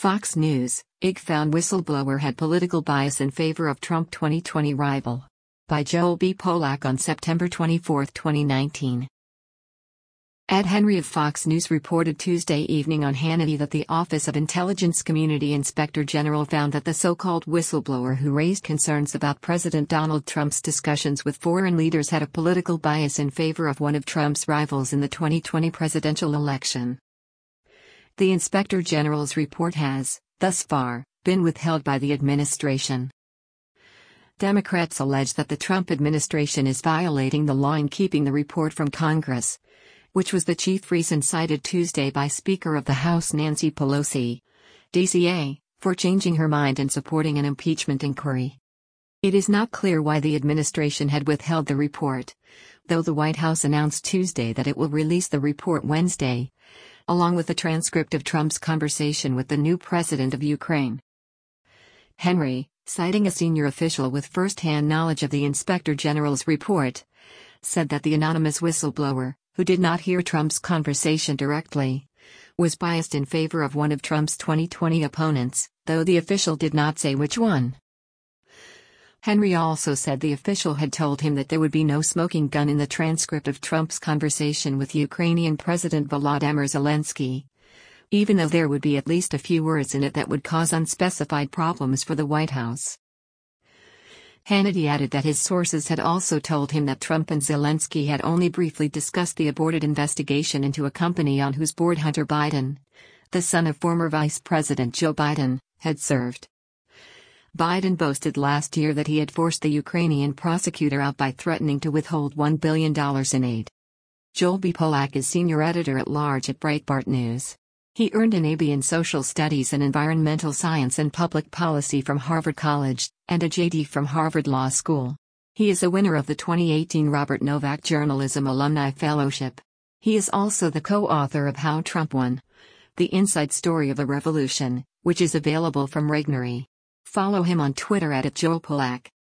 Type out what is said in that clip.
Fox News, IG found whistleblower had political bias in favor of Trump 2020 rival. By Joel B. Polak on September 24, 2019. Ed Henry of Fox News reported Tuesday evening on Hannity that the Office of Intelligence Community Inspector General found that the so-called whistleblower who raised concerns about President Donald Trump's discussions with foreign leaders had a political bias in favor of one of Trump's rivals in the 2020 presidential election. The Inspector General's report has, thus far, been withheld by the administration. Democrats allege that the Trump administration is violating the law in keeping the report from Congress, which was the chief reason cited Tuesday by Speaker of the House Nancy Pelosi, DCA, for changing her mind and supporting an impeachment inquiry. It is not clear why the administration had withheld the report, though the White House announced Tuesday that it will release the report Wednesday, along with a transcript of Trump's conversation with the new president of Ukraine. Henry, citing a senior official with first-hand knowledge of the Inspector General's report, said that the anonymous whistleblower, who did not hear Trump's conversation directly, was biased in favor of one of Trump's 2020 opponents, though the official did not say which one. Henry also said the official had told him that there would be no smoking gun in the transcript of Trump's conversation with Ukrainian President Volodymyr Zelensky, even though there would be at least a few words in it that would cause unspecified problems for the White House. Hannity added that his sources had also told him that Trump and Zelensky had only briefly discussed the aborted investigation into a company on whose board Hunter Biden, the son of former Vice President Joe Biden, had served. Biden boasted last year that he had forced the Ukrainian prosecutor out by threatening to withhold $1 billion in aid. Joel B. Polak is senior editor-at-large at Breitbart News. He earned an AB in Social Studies and Environmental Science and Public Policy from Harvard College, and a JD from Harvard Law School. He is a winner of the 2018 Robert Novak Journalism Alumni Fellowship. He is also the co-author of How Trump Won: The Inside Story of a Revolution, which is available from Regnery. Follow him on Twitter @JoelPolak.